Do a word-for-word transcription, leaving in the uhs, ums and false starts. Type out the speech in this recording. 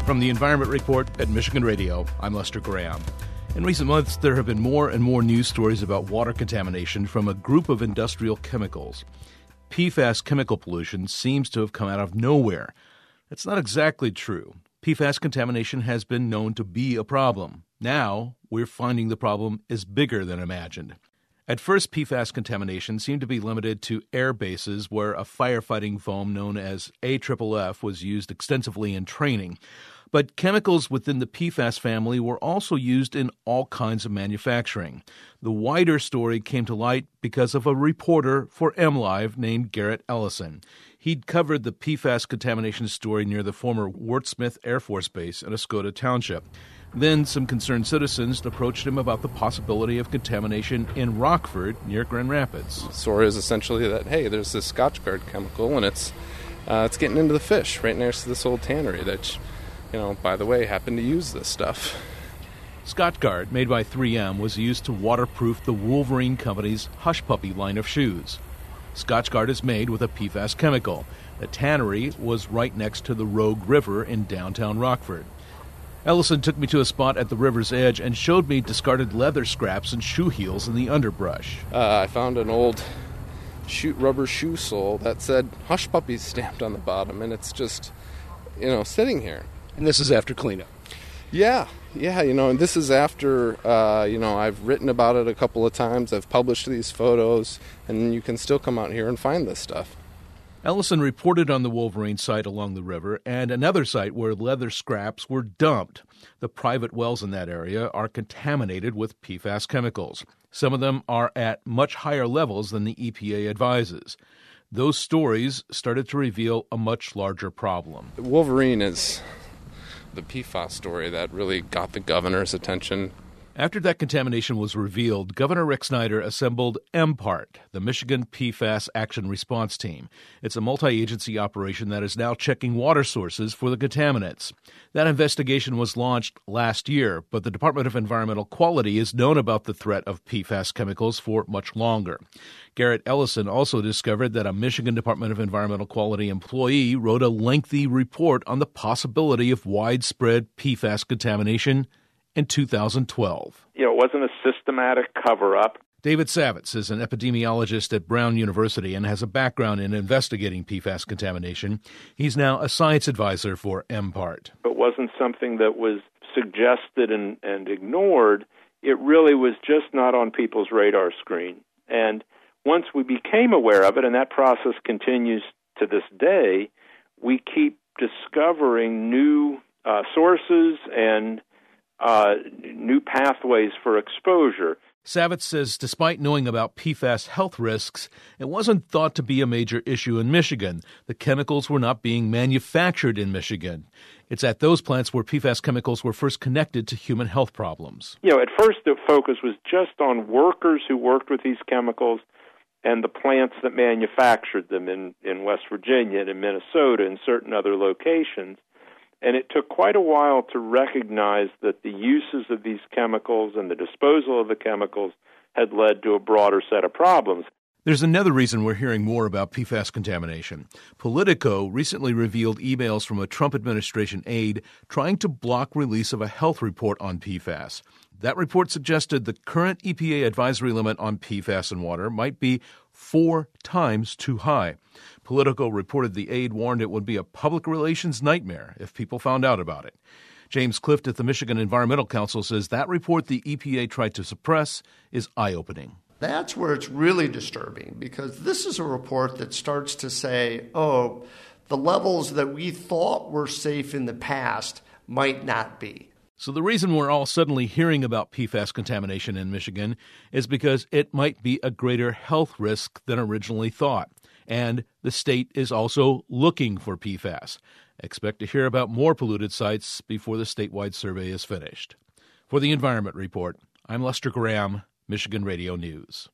From the Environment Report at Michigan Radio, I'm Lester Graham. In recent months, there have been more and more news stories about water contamination from a group of industrial chemicals. P FAS chemical pollution seems to have come out of nowhere. That's not exactly true. P FAS contamination has been known to be a problem. Now, we're finding the problem is bigger than imagined. At first, P FAS contamination seemed to be limited to air bases where a firefighting foam known as A F F F was used extensively in training. But chemicals within the P FAS family were also used in all kinds of manufacturing. The wider story came to light because of a reporter for MLive named Garrett Ellison. He'd covered the P FAS contamination story near the former Wurtsmith Air Force Base in Escoda Township. Then some concerned citizens approached him about the possibility of contamination in Rockford near Grand Rapids. The story is essentially that, hey, there's this Scotchgard chemical, and it's uh, it's getting into the fish right next to this old tannery that, you know, by the way, happened to use this stuff. Scotchgard, made by three M, was used to waterproof the Wolverine Company's Hush Puppy line of shoes. Scotchgard is made with a P FAS chemical. The tannery was right next to the Rogue River in downtown Rockford. Ellison took me to a spot at the river's edge and showed me discarded leather scraps and shoe heels in the underbrush. Uh, I found an old shoe, rubber shoe sole that said Hush Puppies stamped on the bottom, and it's just, you know, sitting here. And this is after cleanup? Yeah, yeah, you know, and this is after, uh, you know, I've written about it a couple of times, I've published these photos, and you can still come out here and find this stuff. Ellison reported on the Wolverine site along the river and another site where leather scraps were dumped. The private wells in that area are contaminated with P FAS chemicals. Some of them are at much higher levels than the E P A advises. Those stories started to reveal a much larger problem. Wolverine is the P FAS story that really got the governor's attention. After that contamination was revealed, Governor Rick Snyder assembled M PART, the Michigan P FAS Action Response Team. It's a multi-agency operation that is now checking water sources for the contaminants. That investigation was launched last year, but the Department of Environmental Quality has known about the threat of P FAS chemicals for much longer. Garrett Ellison also discovered that a Michigan Department of Environmental Quality employee wrote a lengthy report on the possibility of widespread P FAS contamination in two thousand twelve. You know, it wasn't a systematic cover-up. David Savitz is an epidemiologist at Brown University and has a background in investigating P FAS contamination. He's now a science advisor for M PART. It wasn't something that was suggested and, and ignored. It really was just not on people's radar screen. And once we became aware of it, and that process continues to this day, we keep discovering new uh, sources and Uh, new pathways for exposure. Savitz says despite knowing about P FAS health risks, it wasn't thought to be a major issue in Michigan. The chemicals were not being manufactured in Michigan. It's at those plants where P FAS chemicals were first connected to human health problems. You know, at first the focus was just on workers who worked with these chemicals and the plants that manufactured them in, in West Virginia and in Minnesota and certain other locations. And it took quite a while to recognize that the uses of these chemicals and the disposal of the chemicals had led to a broader set of problems. There's another reason we're hearing more about P FAS contamination. Politico recently revealed emails from a Trump administration aide trying to block release of a health report on P FAS. That report suggested the current E P A advisory limit on P FAS in water might be four times too high. Politico reported the aide warned it would be a public relations nightmare if people found out about it. James Clift at the Michigan Environmental Council says that report the E P A tried to suppress is eye-opening. That's where it's really disturbing, because this is a report that starts to say, oh, the levels that we thought were safe in the past might not be. So the reason we're all suddenly hearing about P FAS contamination in Michigan is because it might be a greater health risk than originally thought. And the state is also looking for P FAS. Expect to hear about more polluted sites before the statewide survey is finished. For the Environment Report, I'm Lester Graham, Michigan Radio News.